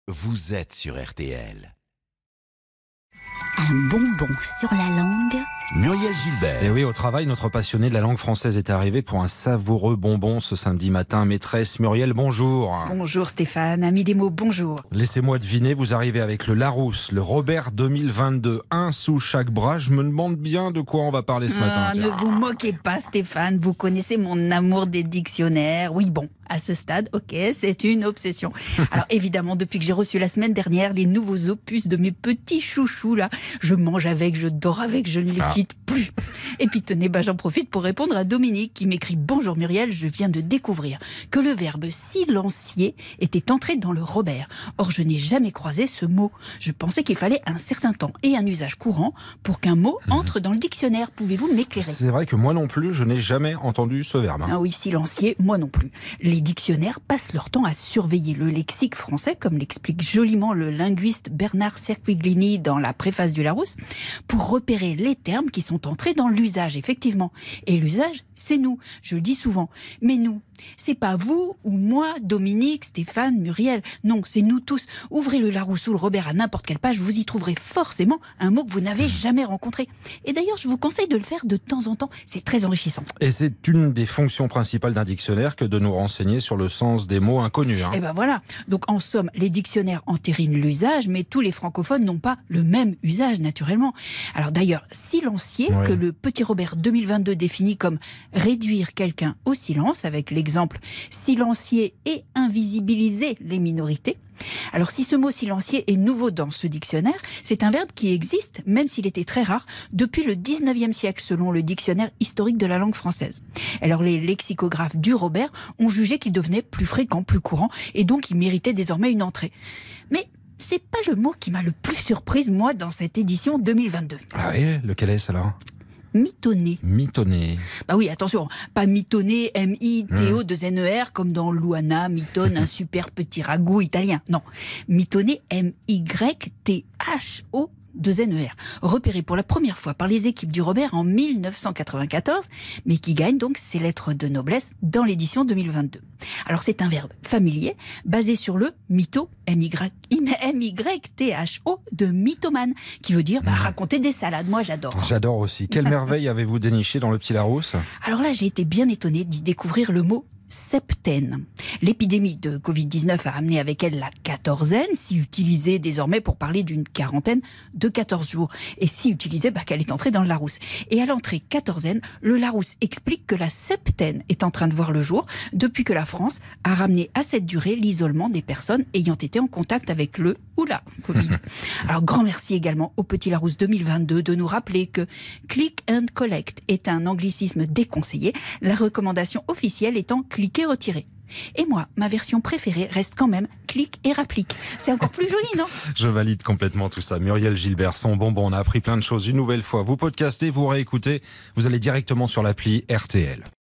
vous êtes sur RTL. Un bonbon sur la langue. Muriel Gilbert. Et oui, au travail, notre passionné de la langue française est arrivé pour un savoureux bonbon ce samedi matin. Maîtresse Muriel, bonjour. Bonjour Stéphane, ami des mots, bonjour. Laissez-moi deviner, vous arrivez avec le Larousse, le Robert 2022, un sous chaque bras. Je me demande bien de quoi on va parler ce matin. Ne vous moquez pas Stéphane, vous connaissez mon amour des dictionnaires. Oui bon, à ce stade, ok, c'est une obsession. Alors évidemment, depuis que j'ai reçu la semaine dernière les nouveaux opus de mes petits chouchous là, je mange avec, je dors avec, je ne les quitte plus. Et puis tenez, j'en profite pour répondre à Dominique qui m'écrit: bonjour Muriel, je viens de découvrir que le verbe silencier était entré dans le Robert. Or je n'ai jamais croisé ce mot. Je pensais qu'il fallait un certain temps et un usage courant pour qu'un mot entre dans le dictionnaire. Pouvez-vous m'éclairer? C'est vrai que moi non plus, je n'ai jamais entendu ce verbe. Ah oui, silencier, moi non plus. Les dictionnaires passent leur temps à surveiller le lexique français, comme l'explique joliment le linguiste Bernard Cerquiglini dans la préface du Larousse, pour repérer les termes qui sont entrés dans l'usage, effectivement. Et l'usage, c'est nous. Je le dis souvent. Mais nous, c'est pas vous ou moi, Dominique, Stéphane, Muriel. Non, c'est nous tous. Ouvrez le Larousse ou le Robert à n'importe quelle page, vous y trouverez forcément un mot que vous n'avez jamais rencontré. Et d'ailleurs, je vous conseille de le faire de temps en temps. C'est très enrichissant. Et c'est une des fonctions principales d'un dictionnaire que de nous renseigner sur le sens des mots inconnus. Et ben voilà. Donc en somme, les dictionnaires entérinent l'usage, mais tous les francophones n'ont pas le même usage, naturellement. Alors d'ailleurs, silencier, que le petit Robert 2022 définit comme réduire quelqu'un au silence, avec l'exemple silencier et invisibiliser les minorités. Alors si ce mot silencier est nouveau dans ce dictionnaire, c'est un verbe qui existe, même s'il était très rare, depuis le 19e siècle, selon le dictionnaire historique de la langue française. Alors les lexicographes du Robert ont jugé qu'il devenait plus fréquent, plus courant, et donc il méritait désormais une entrée. Mais c'est pas le mot qui m'a le plus surprise, moi, dans cette édition 2022. Ah oui, lequel est-ce alors ? Mitonner. Mitonner. Bah oui, attention, pas mitonner, M-I-T-O-2-N-E-R, comme dans Luana, mitonne, un super petit ragoût italien. Non, mitonner, M-Y-T-H-O, 2NER, repéré pour la première fois par les équipes du Robert en 1994, mais qui gagne donc ses lettres de noblesse dans l'édition 2022. Alors c'est un verbe familier, basé sur le mytho, M-Y-T-H-O, de mythomane, qui veut dire raconter des salades. Moi j'adore. J'adore aussi. Quelle merveille avez-vous déniché dans le petit Larousse ? Alors là j'ai été bien étonnée d'y découvrir le mot septaine. L'épidémie de Covid-19 a amené avec elle la quatorzaine, si utilisée désormais pour parler d'une quarantaine de 14 jours. Et si utilisée, qu'elle est entrée dans le Larousse. Et à l'entrée quatorzaine, le Larousse explique que la septaine est en train de voir le jour depuis que la France a ramené à cette durée l'isolement des personnes ayant été en contact avec le ou la Covid. Alors grand merci également au Petit Larousse 2022 de nous rappeler que click and collect est un anglicisme déconseillé, la recommandation officielle étant cliquer, retirer. Et moi, ma version préférée reste quand même clic et rapplique. C'est encore plus joli, non ? Je valide complètement tout ça. Muriel Gilbert, son bonbon, on a appris plein de choses une nouvelle fois. Vous podcastez, vous réécoutez, vous allez directement sur l'appli RTL.